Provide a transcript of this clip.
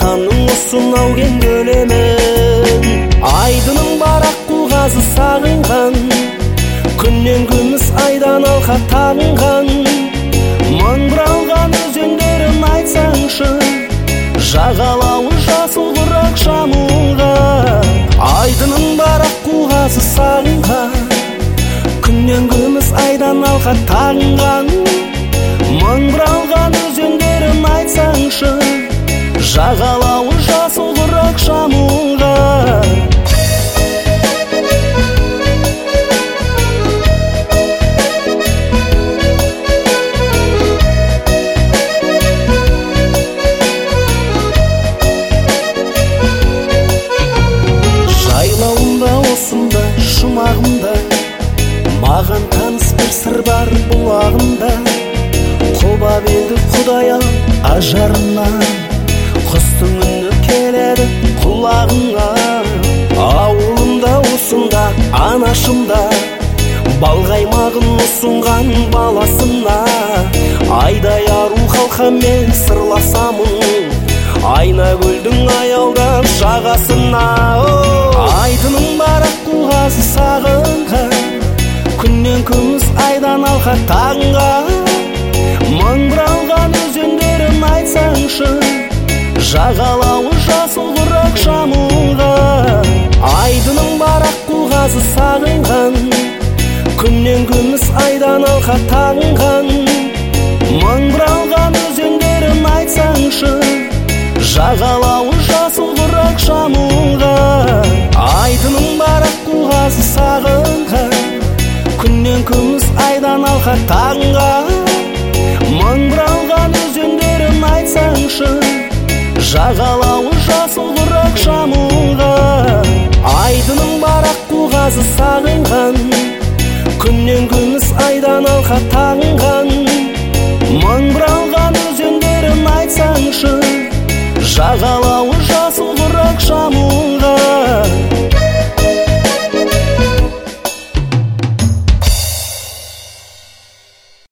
Жаһанның осынау кең көлемін, айдының барақ құлғазы сағынған, күннен күміс айдан алқа тағынған. Мың бұралған өзендерін айтсаңшы, жағалауы жасыл құрақ жамылға. Айдының барақ құлғазы сағынған, күннен күміс айдан алқа тағынған. Мың бұралған өзендерін айтсаңшы, жағалауы жасыл құрақ жамылға. Жайлауында осында жұмағында, маған таныс бір сыр бар бұлағында. Құба белді құдая ажарынан, құстың үні келеді құлағыңа. Ауылымда осында анашымда, балғаймағын ұсынған баласына. Айдай ару халқамен сырласамын, айна көлдің аялдап жағасына. Айдының барақ құлғазы сағынған, күннен күміс айдан алқа тағынған. Мың бұралған өзендерін айтсаңшы, жағалауы жасыл құрақ жамылға. Айдының барақ құлғазы сағынған, күннен күміс айдан алқа тағынған. Мың бұралған өзендерін айтсаңшы, жағалауы жасыл құрақ жамылға. Айдының барақ құлғазы сағынған, күннен күміс айдан алқа тағынған. Мың бұралған өзендерін айтсаңшы, жағалауы жасыл құрақ жамылға. Айдының барақ құлғазы сағынған, күннен күміс айдан алқа